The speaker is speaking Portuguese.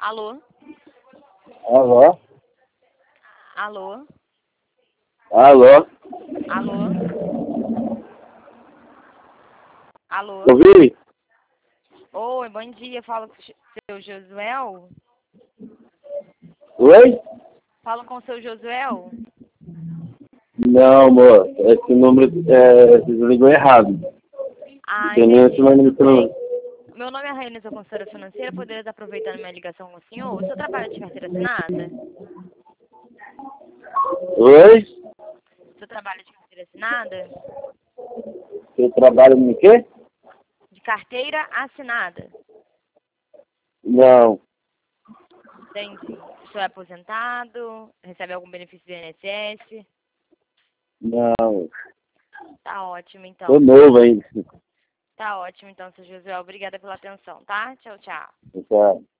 Alô? Alô? Alô? Alô? Alô? Alô? Ouvi? Oi, bom dia. Falo com o seu Josuel? Oi? Falo com o seu Josuel? Não, amor. Esse número você ligou errado. Ah, Tem entendi. esse número Tudo que bem. não. Meu nome é Rainha, sou consultora financeira. Poderia estar aproveitando minha ligação com o senhor? O senhor trabalha de carteira assinada? Oi? O senhor trabalha de carteira assinada? Você trabalha no quê? De carteira assinada. Não. Entendi. O senhor é aposentado? Recebe algum benefício do INSS? Não. Tá ótimo, Tô então. novo ainda. Tá ótimo, então, seu Josué. Obrigada pela atenção, tá? Tchau, tchau. Tá.